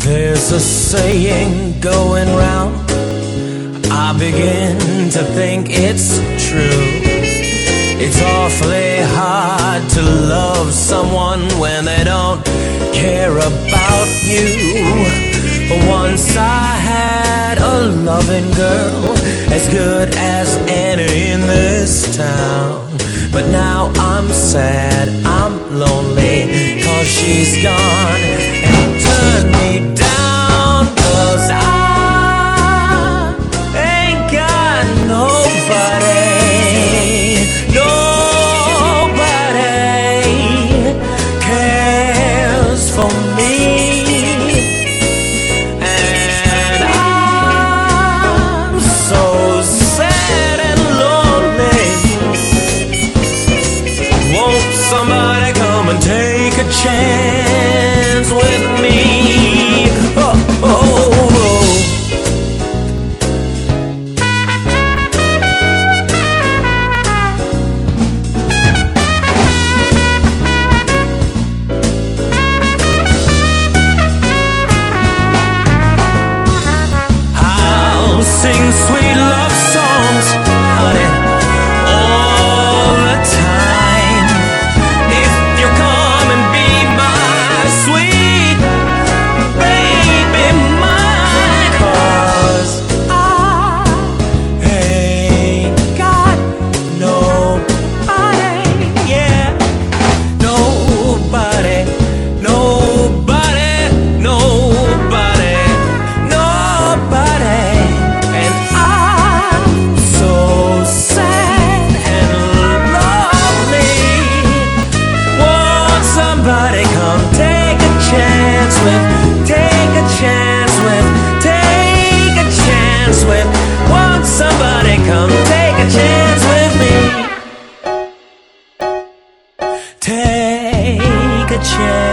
There's a saying going round, I begin to think it's true. It's awfully hard to love someone when they don't care about you. Once I had a loving girl, as good as any in this town. But now I'm sad, I'm lonely, 'cause she's gone and turned me down. 'Cause I ain't got nobody. Somebody come and take a chance with me. Oh, oh, oh. I'll sing sweet love songs, honey, all the time. Somebody come take a chance with, take a chance with, take a chance with. Won't somebody come take a chance with me? Take a chance.